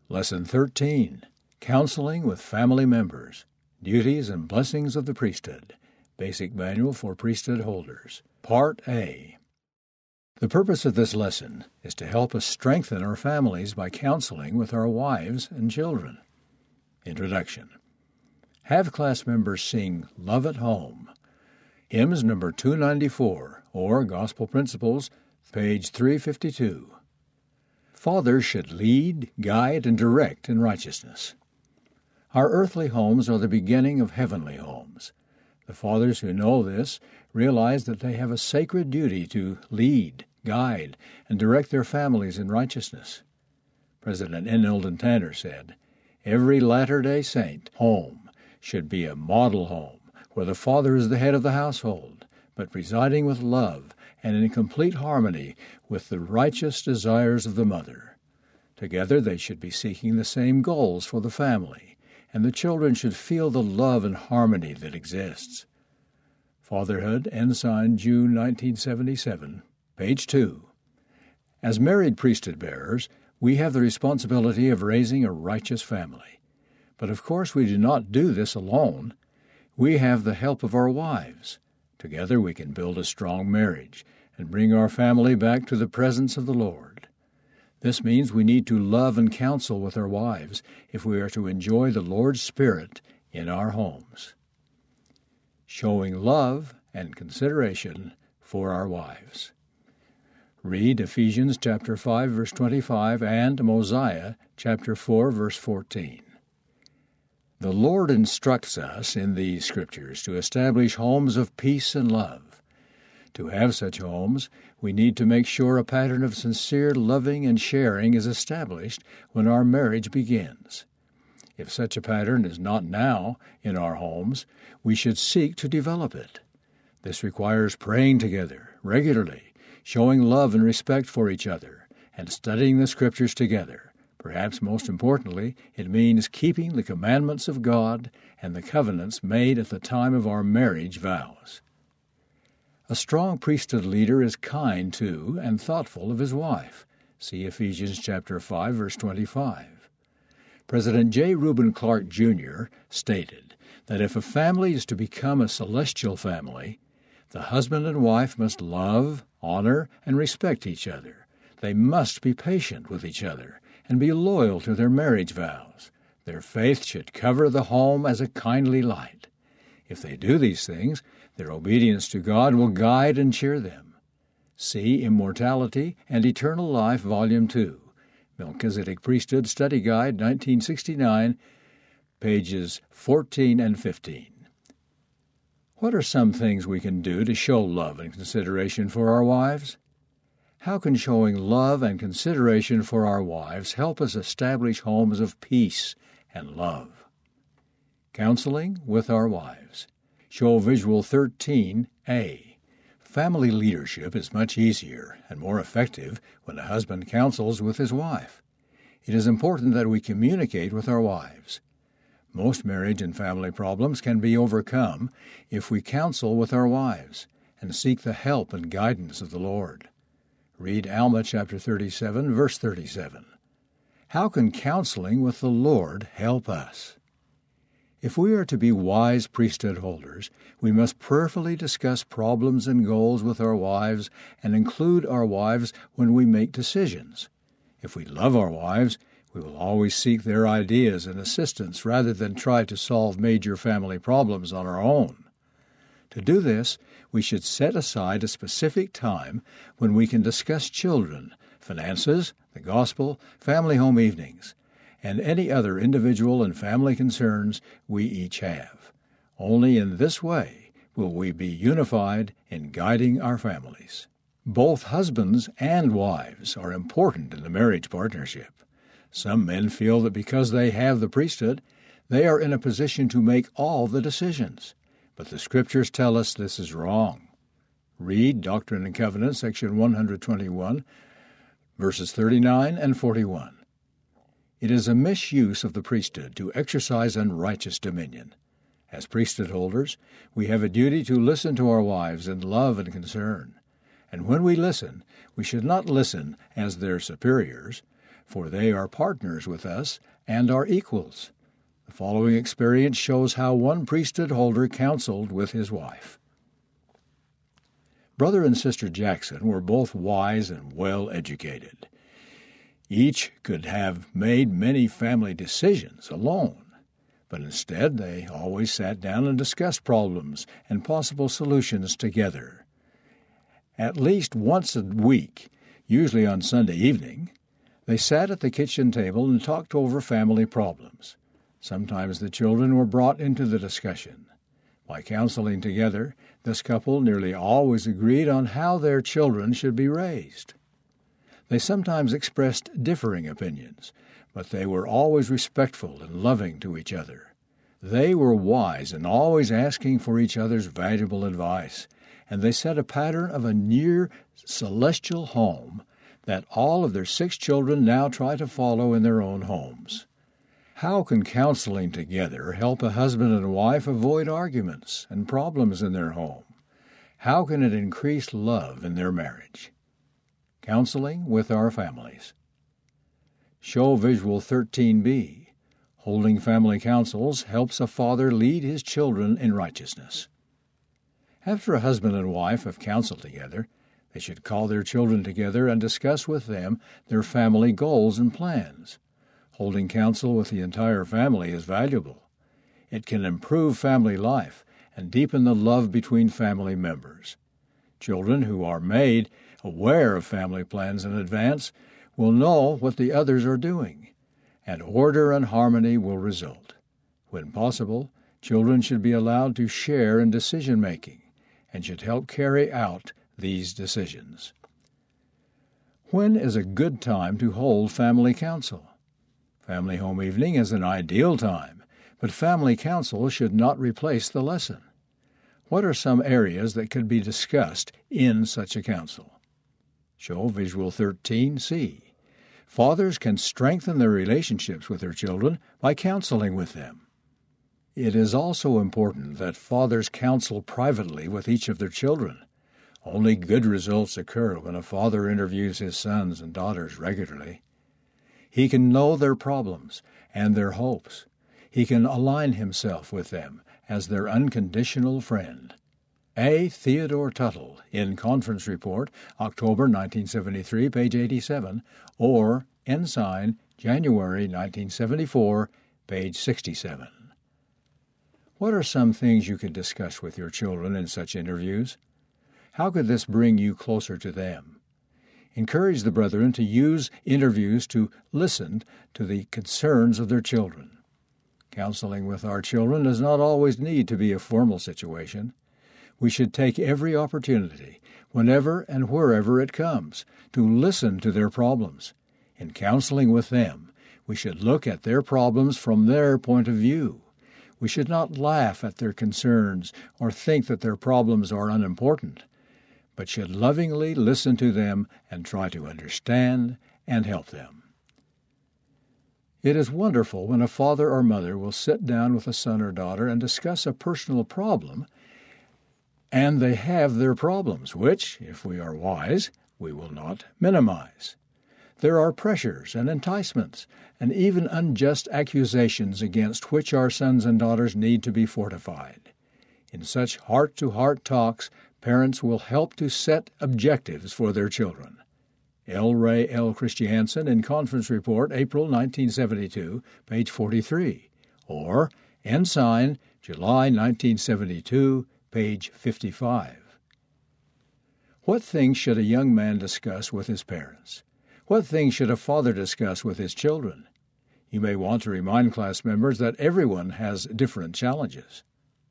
Lesson 13, Counseling with Family Members, Duties and Blessings of the Priesthood, Basic Manual for Priesthood Holders, Part A. The purpose of this lesson is to help us strengthen our families by counseling with our wives and children. Introduction. Have class members sing Love at Home. Hymns number 294, or Gospel Principles, page 352. Fathers should lead, guide, and direct in righteousness. Our earthly homes are the beginning of heavenly homes. The fathers who know this realize that they have a sacred duty to lead, guide, and direct their families in righteousness. President N. Eldon Tanner said, "Every Latter-day Saint home should be a model home where the father is the head of the household, but residing with love and in complete harmony with the righteous desires of the mother. Together they should be seeking the same goals for the family, and the children should feel the love and harmony that exists." Fatherhood, Ensign, June 1977, page 2. As married priesthood bearers, we have the responsibility of raising a righteous family. But of course we do not do this alone. We have the help of our wives. Together we can build a strong marriage and bring our family back to the presence of the Lord. This means we need to love and counsel with our wives if we are to enjoy the Lord's Spirit in our homes. Showing love and consideration for our wives. Read Ephesians chapter 5, verse 25, and Mosiah chapter 4, verse 14. The Lord instructs us in these scriptures to establish homes of peace and love. To have such homes, we need to make sure a pattern of sincere loving and sharing is established when our marriage begins. If such a pattern is not now in our homes, we should seek to develop it. This requires praying together regularly, showing love and respect for each other, and studying the Scriptures together. Perhaps most importantly, it means keeping the commandments of God and the covenants made at the time of our marriage vows. A strong priesthood leader is kind to and thoughtful of his wife. See Ephesians chapter 5, verse 25. President J. Reuben Clark, Jr. stated that if a family is to become a celestial family, the husband and wife must love, honor, and respect each other. They must be patient with each other and be loyal to their marriage vows. Their faith should cover the home as a kindly light. If they do these things, their obedience to God will guide and cheer them. See Immortality and Eternal Life, Volume 2, Melchizedek Priesthood Study Guide, 1969, pages 14 and 15. What are some things we can do to show love and consideration for our wives? How can showing love and consideration for our wives help us establish homes of peace and love? Counseling with our wives. Show Visual 13A. Family leadership is much easier and more effective when a husband counsels with his wife. It is important that we communicate with our wives. Most marriage and family problems can be overcome if we counsel with our wives and seek the help and guidance of the Lord. Read Alma chapter 37, verse 37. How can counseling with the Lord help us? If we are to be wise priesthood holders, we must prayerfully discuss problems and goals with our wives and include our wives when we make decisions. If we love our wives, we will always seek their ideas and assistance rather than try to solve major family problems on our own. To do this, we should set aside a specific time when we can discuss children, finances, the gospel, family home evenings, and any other individual and family concerns we each have. Only in this way will we be unified in guiding our families. Both husbands and wives are important in the marriage partnership. Some men feel that because they have the priesthood, they are in a position to make all the decisions. But the Scriptures tell us this is wrong. Read Doctrine and Covenants, section 121, verses 39 and 41. It is a misuse of the priesthood to exercise unrighteous dominion. As priesthood holders, we have a duty to listen to our wives in love and concern. And when we listen, we should not listen as their superiors, for they are partners with us and are equals. The following experience shows how one priesthood holder counseled with his wife. Brother and Sister Jackson were both wise and well educated. Each could have made many family decisions alone, but instead they always sat down and discussed problems and possible solutions together. At least once a week, usually on Sunday evening, they sat at the kitchen table and talked over family problems. Sometimes the children were brought into the discussion. By counseling together, this couple nearly always agreed on how their children should be raised. They sometimes expressed differing opinions, but they were always respectful and loving to each other. They were wise and always asking for each other's valuable advice, and they set a pattern of a near celestial home that all of their 6 children now try to follow in their own homes. How can counseling together help a husband and wife avoid arguments and problems in their home? How can it increase love in their marriage? Counseling with our families. Show Visual 13b. Holding family councils helps a father lead his children in righteousness. After a husband and wife have counseled together, they should call their children together and discuss with them their family goals and plans. Holding counsel with the entire family is valuable. It can improve family life and deepen the love between family members. Children who are made aware of family plans in advance will know what the others are doing, and order and harmony will result. When possible, children should be allowed to share in decision-making and should help carry out these decisions. When is a good time to hold family council? Family home evening is an ideal time, but family council should not replace the lesson. What are some areas that could be discussed in such a council? Show Visual 13c. Fathers can strengthen their relationships with their children by counseling with them. It is also important that fathers counsel privately with each of their children. Only good results occur when a father interviews his sons and daughters regularly. He can know their problems and their hopes. He can align himself with them as their unconditional friend. A. Theodore Tuttle, in Conference Report, October 1973, page 87, or Ensign, January 1974, page 67. What are some things you could discuss with your children in such interviews? How could this bring you closer to them? Encourage the brethren to use interviews to listen to the concerns of their children. Counseling with our children does not always need to be a formal situation. We should take every opportunity, whenever and wherever it comes, to listen to their problems. In counseling with them, we should look at their problems from their point of view. We should not laugh at their concerns or think that their problems are unimportant, but should lovingly listen to them and try to understand and help them. It is wonderful when a father or mother will sit down with a son or daughter and discuss a personal problem, and they have their problems, which, if we are wise, we will not minimize. There are pressures and enticements, and even unjust accusations against which our sons and daughters need to be fortified. In such heart-to-heart talks, parents will help to set objectives for their children. L. Ray L. Christiansen in Conference Report, April 1972, page 43, or Ensign, July 1972, page 55. What things should a young man discuss with his parents? What things should a father discuss with his children? You may want to remind class members that everyone has different challenges.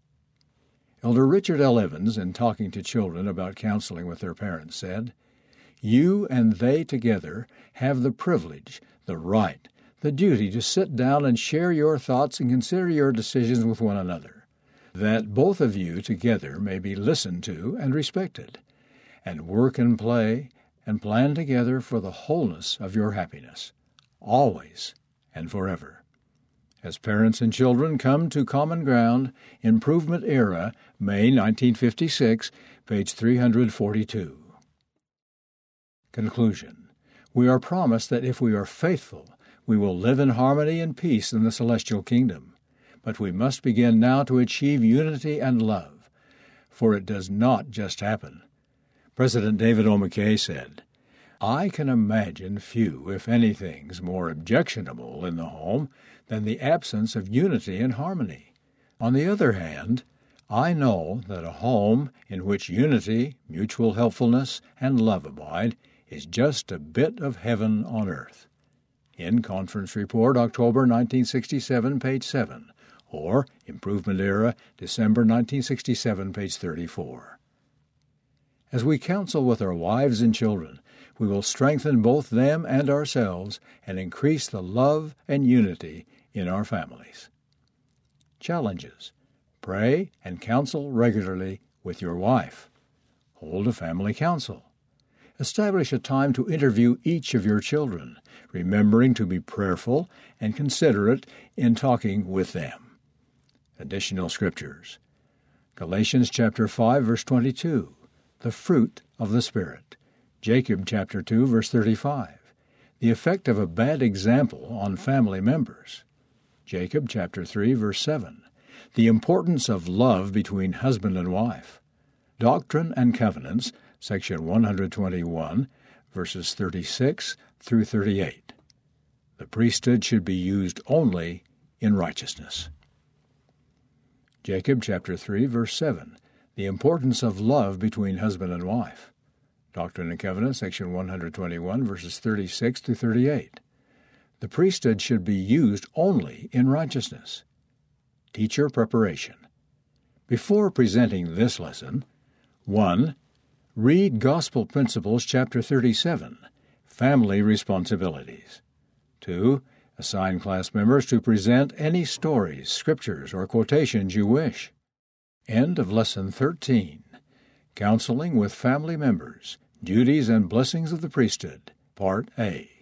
Elder Richard L. Evans, in talking to children about counseling with their parents, said, "You and they together have the privilege, the right, the duty to sit down and share your thoughts and consider your decisions with one another, that both of you together may be listened to and respected, and work and play and plan together for the wholeness of your happiness, always and forever." As Parents and Children Come to Common Ground, Improvement Era, May 1956, page 342. Conclusion. We are promised that if we are faithful, we will live in harmony and peace in the celestial kingdom. But we must begin now to achieve unity and love, for it does not just happen. President David O. McKay said, "I can imagine few, if any, things more objectionable in the home than the absence of unity and harmony. On the other hand, I know that a home in which unity, mutual helpfulness, and love abide is just a bit of heaven on earth." In Conference Report, October 1967, page 7, or Improvement Era, December 1967, page 34. As we counsel with our wives and children, we will strengthen both them and ourselves and increase the love and unity in our families. Challenges. Pray and counsel regularly with your wife. Hold a family council. Establish a time to interview each of your children, remembering to be prayerful and considerate in talking with them. Additional scriptures. Galatians chapter 5, verse 22, the fruit of the Spirit. Jacob chapter 2, verse 35, the effect of a bad example on family members. Jacob chapter 3, verse 7, the importance of love between husband and wife. Doctrine and Covenants, section 121, verses 36 through 38. The priesthood should be used only in righteousness. Jacob chapter 3, verse 7, the importance of love between husband and wife. Doctrine and Covenants, section 121, verses 36 through 38. The priesthood should be used only in righteousness. Teacher preparation. Before presenting this lesson, 1. Read Gospel Principles, chapter 37, Family Responsibilities. 2. Assign class members to present any stories, scriptures, or quotations you wish. End of Lesson 13. Counseling with Family Members, Duties and Blessings of the Priesthood, Part A.